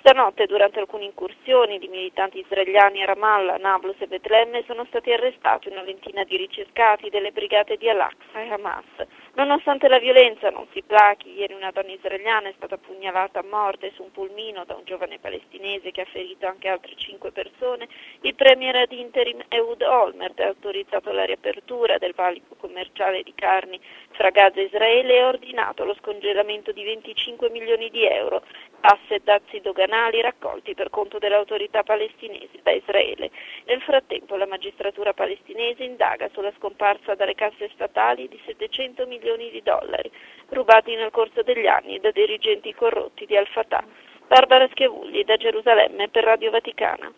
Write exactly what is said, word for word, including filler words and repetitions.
Stanotte, durante alcune incursioni di militanti israeliani a Ramallah, Nablus e Betlemme, sono stati arrestati una ventina di ricercati delle brigate di Al-Aqsa e Hamas. Nonostante la violenza non si plachi, ieri una donna israeliana è stata pugnalata a morte su un pulmino da un giovane palestinese che ha ferito anche altre cinque persone. Il premier ad interim Ehud Olmert ha autorizzato la riapertura del valico commerciale di carni fra Gaza e Israele e ha ordinato lo scongelamento di venticinque milioni di euro, tasse e dazi doganali raccolti per conto delle autorità palestinesi da Israele. Nel frattempo la magistratura palestinese indaga sulla scomparsa dalle casse statali di settecento milioni di dollari, rubati nel corso degli anni da dirigenti corrotti di Al-Fatah. Barbara Schiavulli da Gerusalemme per Radio Vaticana.